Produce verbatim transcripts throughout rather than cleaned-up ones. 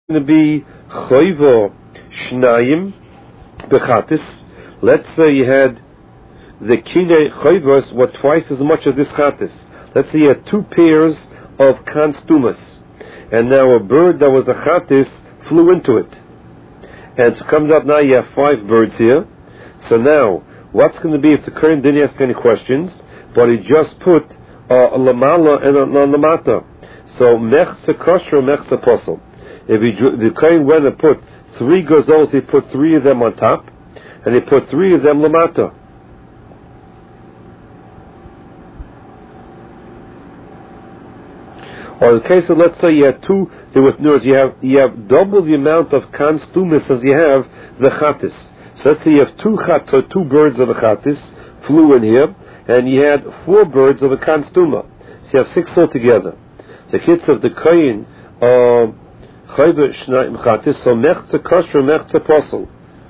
going to be choivo shnayim bechatis. Let's say you had the kine choivos were twice as much as this chatis. Let's say you had two pairs of kanstumas, and now a bird that was a chatis flew into it, and so it comes out now you have five birds here. So now what's going to be if the Kohen didn't ask any questions, but he just put uh, a lamala and a, a lamata? So mechsa kosher, mechsa posel. If he, the Kohen went and put three gazols, he put three of them on top, and he put three of them lamata. Or in the case of, let's say you had two, there was no, you have you have double the amount of kanstumis as you have the chatis. So let's say you have two chat, so two birds of a chatis flew in here, and you had four birds of a kanstuma. So you have six altogether. The kids of the Kohen, uh, Chayva Shnayim Chatis, so Mechza Kosher, Mechza Posel.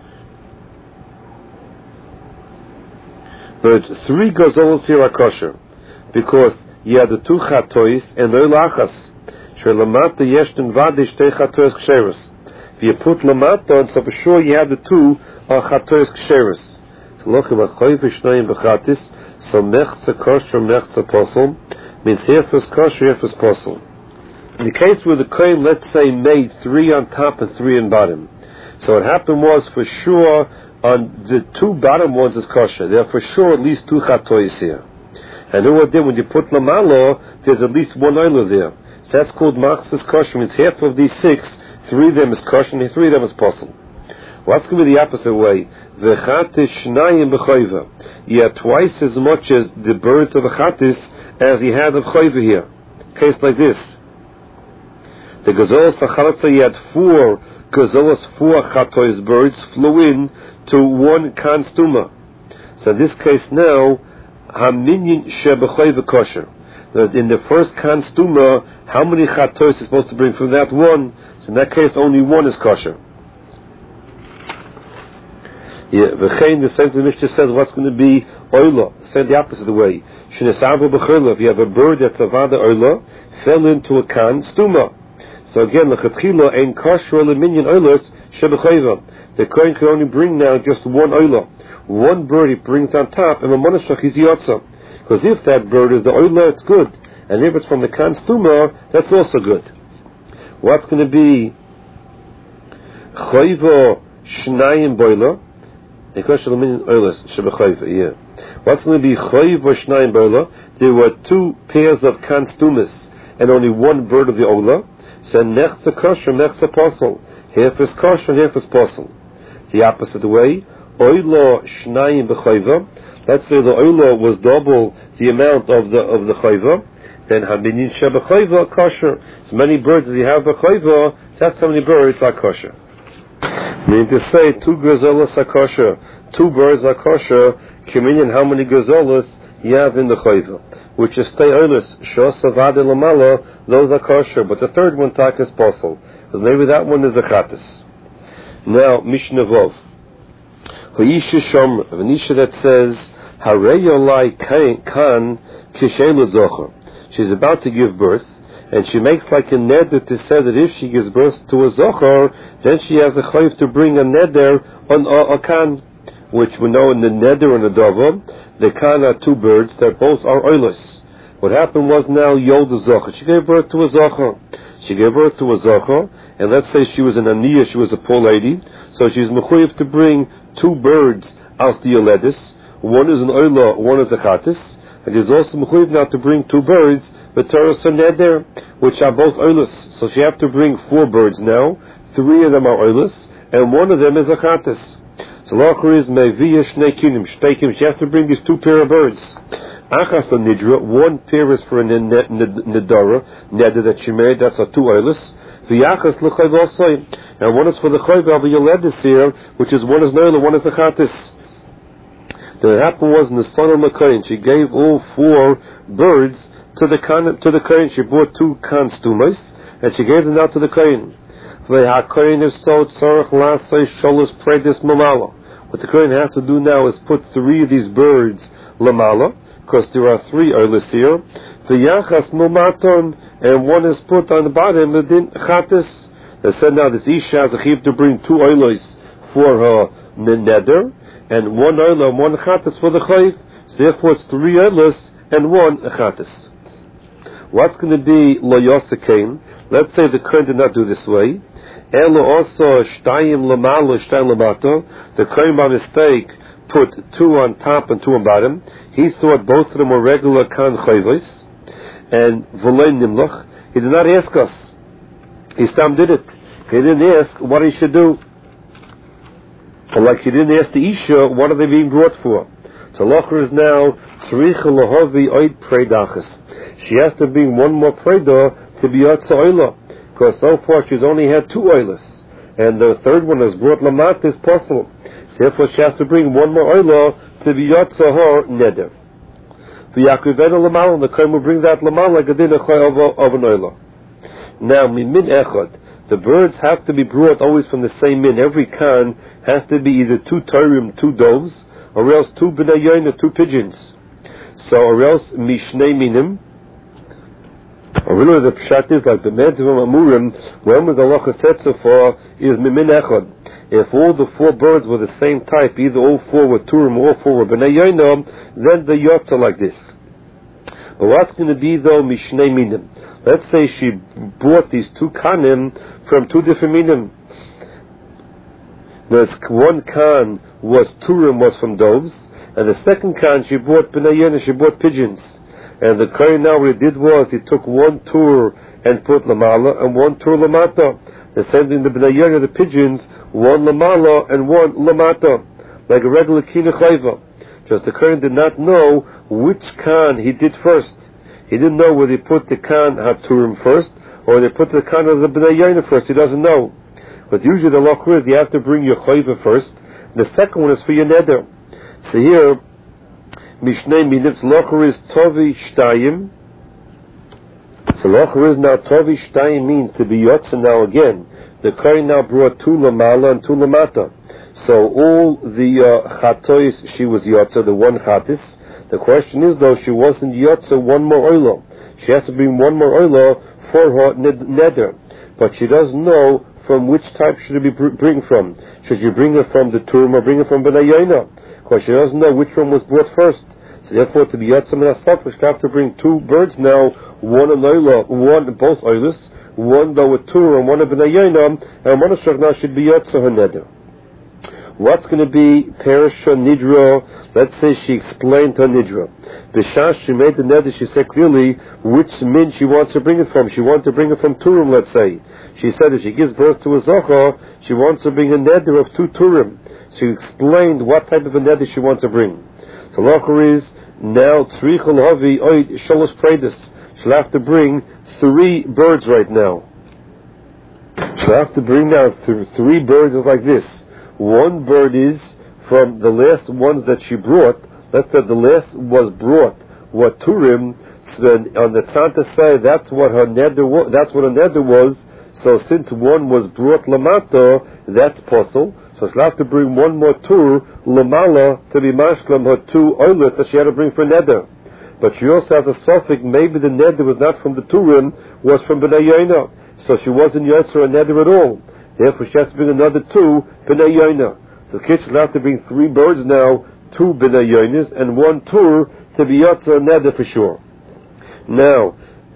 But three gazolos here are kosher, because you had the two chatois and the lachas. Shelamata yeshtin vadi shtei chatois ksheres. If you put lamata, so for sure you have the two uh, chatois ksheres. So look at Chayva Shnayim Chatis, so Mechza Kosher, Mechza Posel means Hefes Kosher, Hefes Posel. In the case where the Kohen, let's say, made three on top and three on bottom, so what happened was for sure on the two bottom ones is kosher. There are for sure at least two chatois here. And then what did when you put lamalo, there's at least one oila there. So that's called machzas kosher. Means half of these six, three of them is kosher and three of them is possible. What's going to be the opposite way? V'chatis shnayim b'choiva. You have twice as much as the birds of a chatis as you had of choiva here. Case like this. The gazolos achalasa, you had four gazolos, four chatois birds flew in to one kanstuma. So in this case now, haminyin shebechoiva kosher. In the first kanstuma, how many chatois is supposed to bring from that one? So in that case, only one is kosher. Yeah, v'chein, the same thing the Mishnah says, what's going to be oila? Send the opposite way. Shnesavu b'chila, if you have a bird that's a vada oila, fell into a kanstuma. So again, l'chatchila ein kosher leminyan oilos shebechoiva. The Kohen can only bring now just one oila. One bird he brings on top, and the monashach is yotza. Because if that bird is the oila, it's good. And if it's from the kanstuma, that's also good. What's going to be choiva shnayim boila? Ein kosher leminyan oilos shebechoiva, yeah. What's going to be choiva shnayim boila? There were two pairs of kanstumas, and only one bird of the oila. So nechza kosher, nechza posel. Half is kosher, half is posel. The opposite way, oilo shnayim b'choiva. Let's say the oilo was double the amount of the of the choiva. Then haminyin shebechoiva kosher. As many birds as you have b'choiva, that's how many birds are kosher. Meaning to say, two gazolas are kosher, two birds are kosher. Kiminyan, how many gazolas you have in the choiva? Which is stay oilus, shos avade lamala, those are kosher, but the third one tak is posel, because maybe that one is a chatis. Now, Mishnah Vov. Hoyisha shom, v'nisha that says, hareyolai kan kishelu zocher. She's about to give birth, and she makes like a neder to say that if she gives birth to a zocher, then she has a chayv to bring a neder on a, a kan, which we know in the neder and the dova, the kan are two birds that both are oilus. What happened was now Yolda Zocha. She gave birth to a Zocha. She gave birth to a Zocha, and let's say she was an Aniyah, she was a poor lady, so she's mechuyev to bring two birds out the Yoledis. One is an oila, one is a chatis, and she's also mechuyev now to bring two birds, the Torah Neder, which are both oilus. So she have to bring four birds now. Three of them are oilus, and one of them is a chatis. So Lachar is Meviya Shnei Kinim, Shteikim, she has to bring these two pair of birds. Achas the Nidra, one pair is for a Nidara, Neder that she made, that's a two oilus. V'yachas l'chayv also, and one is for the chayv of the Yoledis here, which is one is Noila, one is the Chatis. The happened was in the son of Makayin, she gave all four birds to the to the Kohen. She brought two kanstumas, and she gave them out to the Kohen. V'ha'koyin is so tzarech lasei sholos predis mamala. What the Kohen has to do now is put three of these birds lamala, because there are three oilus here. V'yachas mumaton, and one is put on the bottom, the din chatis. They said now this Isha has a chiyuv to bring two oilos for her neder, and one oilo and one chatas for the chayv. So therefore it's three oilos and one chatas. What's going to be lo yosekain? Let's say the Kohen did not do this way. Elo also shtayim lamalo shtayim lamato. The Kohen by mistake put two on top and two on bottom. He thought both of them were regular kan chayvos, and v'lei nimloch. He did not ask us. He stam did it. He didn't ask what he should do. Or like he didn't ask the Isha, what are they being brought for? So Locher is now tzricha lahavi oid predachas. She has to bring one more preda to be yotza oila, because so far she's only had two oilas, and the third one is brought lamat is possible. Therefore she has to bring one more oila to be yotza her neder. V'yakuvena lamal, and the Kohen will bring that lamal like a din of an oila. Now mimin echad, the birds have to be brought always from the same min. Every kan has to be either two tarim, two doves, or else two b'nai yoina, two pigeons. So, or else mishnei minim. Or really the pshat is like the medivim amurim. When the halacha said so far is mimin echad. If all the four birds were the same type, either all four were turim or all four were b'nai yoina, then the yots are like this. But what's going to be though mishnei minim? Let's say she bought these two kanim from two different minim. The one kan was turim, was from doves, and the second kan she bought b'nai, she bought pigeons. And the Kohen now what he did was he took one tur and put lamala and one tur lamata. The same thing the b'nai, the pigeons, one lamala and one lamata, like a regular kina chayva. Just the Kohen did not know which kan he did first. He didn't know whether he put the kan haturim first or they put the kan of the b'nai first. He doesn't know. But usually the law is you have to bring your chayva first. The second one is for your neder. So here, mishnei minivs locher is tovi shtayim. So locher is now tovi shtayim means to be yotza now again. The Kohen now brought two lamala and two lamata. So all the uh, chatois she was yotza, the one chatis. The question is though she wasn't yotza one more oilo. She has to bring one more oilo for her neder, but she doesn't know from which type should it be bring from. Should you bring her from the turim or bring her from b'nai yoina? Because she doesn't know which one was brought first. So therefore, to be yotza min hasaf, she have to bring two birds now, one an oila, one both oilas, one though a tur and one a b'nai yoina, and one of now should be yotza her neder. What's going to be Perisha Nidra? Let's say she explained her Nidra. B'shash, she made the neder, she said clearly which min she wants to bring it from. She wants to bring it from Turim, let's say. She said if she gives birth to a Zochar, she wants to bring a neder of two Turim. She explained what type of a neder she wants to bring. The Zochar is now Tzrichel Havi Oid Shalosh Predis. She'll have to bring three birds right now. She'll have to bring now th- three birds like this. One bird is from the last ones that she brought. Let's say the last was brought what Turim. So then on the Tanta side, that's what her neder was. That's what her neder was. So since one was brought lamata, that's possible. So she'll have to bring one more tur lamala to be mashlam her two oilers that she had to bring for neder. But she also has a suffix. Maybe the neder was not from the Turim, was from b'nai yoina. So she wasn't yotzer a neder at all. Therefore, she has to bring another two b'nai yoina. So Kitch will have to bring three birds now, two b'nai yoinas, and one tur to be yotzer neder for sure. Now,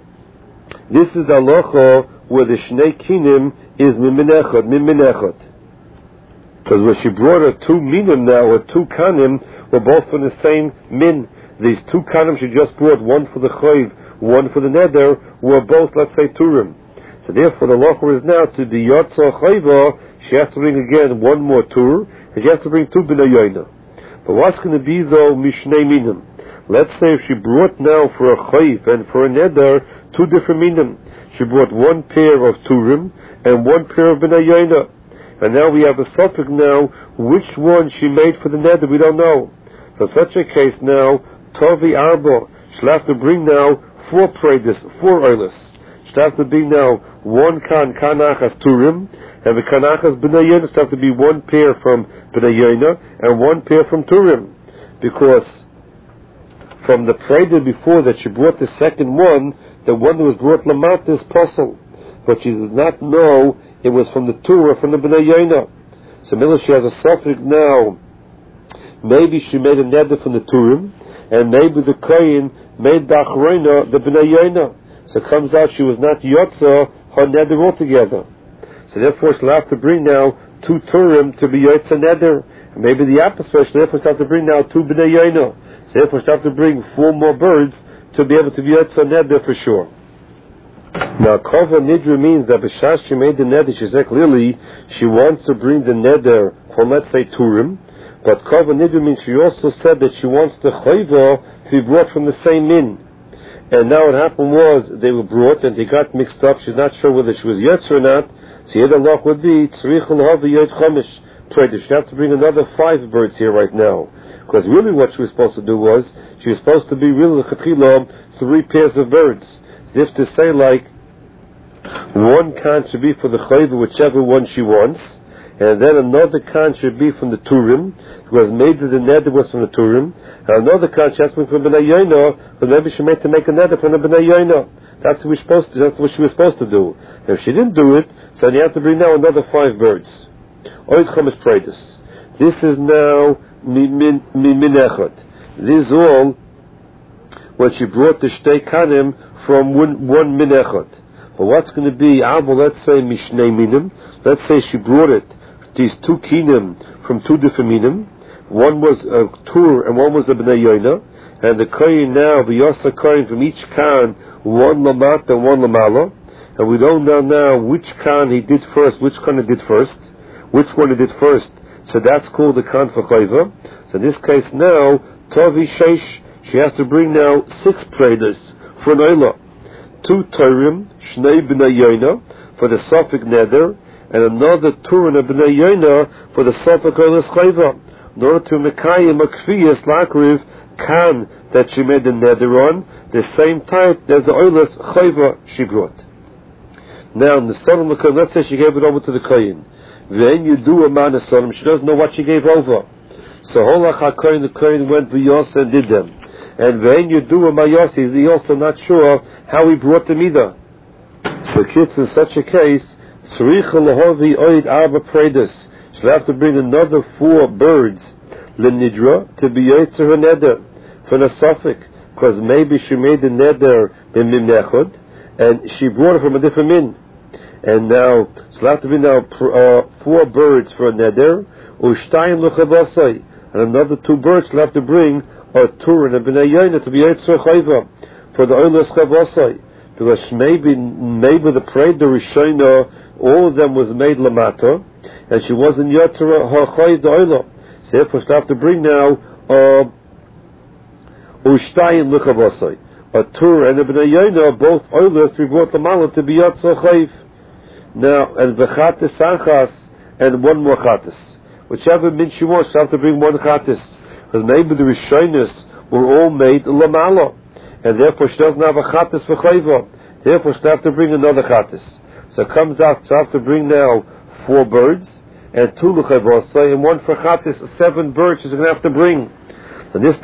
this is the halacha where the shnei kinim is miminechot, miminechot. Because when she brought her two minim now, or two kanim, were both from the same min. These two kanim she just brought, one for the chayv, one for the neder, were both, let's say, turim. So therefore, the halacha is now to the yotza chayva, she has to bring again one more tur, and she has to bring two b'nai yoina. But what's going to be though mishnei minim? Let's say if she brought now for a chayv and for a neder two different minim. She brought one pair of turim and one pair of b'nai yoina. And now we have a suffix now, which one she made for the neder, we don't know. So such a case now, tovi arba, she'll have to bring now four predis, four oilers. She'll have to be now one kan kanachas turim, and the kanachas b'nai yoina she'll have to be one pair from b'nai yoina and one pair from turim, because from the preda before that she brought the second one, the one that was brought lamat is possible, but she does not know it was from the Torah, from the Bnei Yoina. So Mila, she has a suffix now. Maybe she made a neder from the Turim, and maybe the Kohen made the Achroina, the Bnei Yoina. So it comes out she was not Yotza, her neder altogether. So therefore she'll have to bring now two Turim to be Yotza neder. And maybe the opposite, she'll therefore have to bring now two Bnei Yoina. So therefore she'll have to bring four more birds to be able to be Yotza neder for sure. Now, Kova Nidra means that B'shas she made the neder, she said clearly she wants to bring the neder from, let's say, Turim, but Kova Nidra means she also said that she wants the Chayva to be brought from the same min. And now what happened was, they were brought and they got mixed up, she's not sure whether she was Yetz or not, so here the lock would be, Tzrich L'Hav Yot Chomish, Trader, she have to bring another five birds here right now. Because really what she was supposed to do was, she was supposed to be really L'Chatchila, three pairs of birds. As if to say like, one can should be for the chayva, whichever one she wants, and then another can should be from the Turim, because maybe the neder was from the Turim, and another can should be from Bnei Yoina, but maybe she meant to make a neder from the Bnei Yoina. That's what we supposed to. That's what she was supposed to do. And if she didn't do it, so you have to bring now another five birds. Oid Chomesh Preitis. This is now Miminechot. This is all when she brought the Shtei Kanim from one, one Minechot. But what's going to be, Abba, let's say Mishnei Minim, let's say she brought it, these two Kinim from two different Minim, one was a Tur and one was a Bnei Yoina, and the Kohen now, the Yosa Kohen from each Khan, one Lamat and one Lamala, and we don't know now which Khan he did first, which Khan he did first, which one he did first, so that's called the Khan for Chayva. So in this case now, Tovi Sheish, she has to bring now six traders for an Oila. Two Turim, Shnei Bnei Yoina, for the Safek Neder, and another Turin of Bnei Yoina for the Safek Oilas Chayva, in order to Mekayim Akfiyas Lakriv Kan that she made the Neder on, the same type as the Oilas Chayva she brought. Now, in the Sodom, let's say she gave it over to the Kohen. Then you do a man of Sodom, she doesn't know what she gave over. So Holach HaKohen, the Kohen went V'yos and did them. And when you do a Mayos, he's also not sure how he brought them either. So kids, in such a case, Tzricha L'Hovi Oid Arba Preides, she'll have to bring another four birds, L'Nidra, to be Yotzer her neder, for the Safek, because maybe she made the neder in Mimnechod, and she brought it from a different min. And now, she'll have to bring now uh, four birds for a neder, Ushtayim L'Chavosai, and another two birds she'll have to bring or Turin and Bnei Yoina to be Yetzer Chayva for the Oilas Chavosai, because maybe maybe the Prei the Rishona, all of them was made Lamata, and she wasn't Yetzer her Chayv the Oila. So therefore she'll have to bring now Ushtayim L'Chavosai, a Turin and Bnei Yoina, both Oilas to be brought Lamala to be Yetzer Chayv. Now and V'chatis Achas and one more Chatis, whichever min she wants, she'll have to bring one Chatis. Because maybe the Rishonis were all made Lamala, and therefore she doesn't have a Chatis for Chayva. Therefore she'll have to bring another Chatis. So it comes out, she'll have to bring now four birds, and two L'Chayvosai, and one for Chatis, seven birds she's going to have to bring. And this